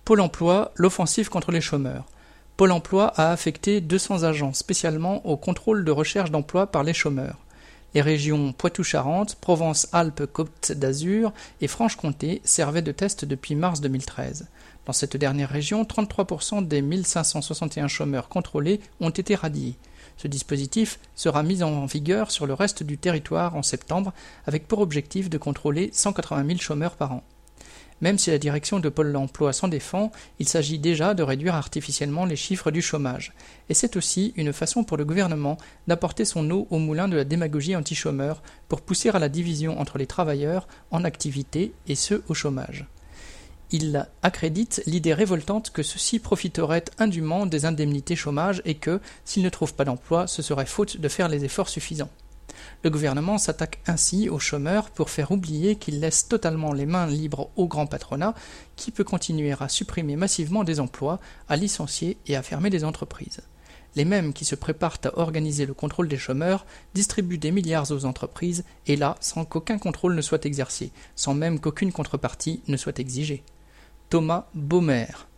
Pôle emploi, l'offensive contre les chômeurs. Pôle emploi a affecté 200 agents spécialement au contrôle de recherche d'emploi par les chômeurs. Les régions Poitou-Charentes, Provence-Alpes-Côte d'Azur et Franche-Comté servaient de test depuis mars 2013. Dans cette dernière région, 33% des 1561 chômeurs contrôlés ont été radiés. Ce dispositif sera mis en vigueur sur le reste du territoire en septembre, avec pour objectif de contrôler 180 000 chômeurs par an. Même si la direction de Pôle emploi s'en défend, il s'agit déjà de réduire artificiellement les chiffres du chômage. Et c'est aussi une façon pour le gouvernement d'apporter son eau au moulin de la démagogie anti-chômeur pour pousser à la division entre les travailleurs en activité et ceux au chômage. Il accrédite l'idée révoltante que ceux-ci profiteraient indûment des indemnités chômage et que, s'ils ne trouvent pas d'emploi, ce serait faute de faire les efforts suffisants. Le gouvernement s'attaque ainsi aux chômeurs pour faire oublier qu'il laisse totalement les mains libres au grand patronat qui peut continuer à supprimer massivement des emplois, à licencier et à fermer des entreprises. Les mêmes qui se préparent à organiser le contrôle des chômeurs distribuent des milliards aux entreprises et là sans qu'aucun contrôle ne soit exercé, sans même qu'aucune contrepartie ne soit exigée. Thomas Baumer.